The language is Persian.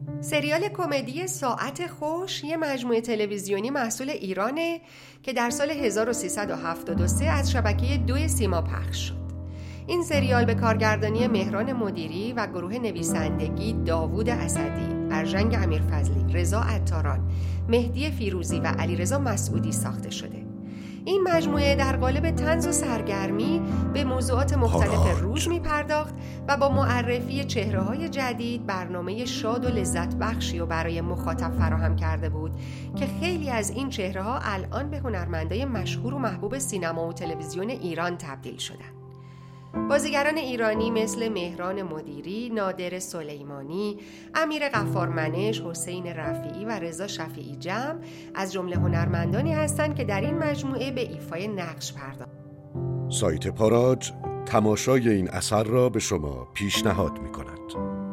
سریال کمدی ساعت خوش یه مجموعه تلویزیونی محصول ایرانه که در سال 1373 از شبکه 2 سیما پخش شد. این سریال به کارگردانی مهران مدیری و گروه نویسندگی داوود اسدی، ارژنگ امیرفضلی، رضا عطاران، مهدی فیروزی و علیرضا مسعودی ساخته شده. این مجموعه در قالب طنز و سرگرمی به موضوعات مختلف روز می‌پرداخت و با معرفی چهره‌های جدید برنامه شاد و لذت بخشی و برای مخاطب فراهم کرده بود که خیلی از این چهره‌ها الان به هنرمندای مشهور و محبوب سینما و تلویزیون ایران تبدیل شدند. بازیگران ایرانی مثل مهران مدیری، نادر سلیمانی، امیر غفارمنش، حسین رفیعی و رضا شفیعی جمع از جمله هنرمندانی هستند که در این مجموعه به ایفای نقش پرداختند. سایت پاراج تماشای این اثر را به شما پیشنهاد می‌کند.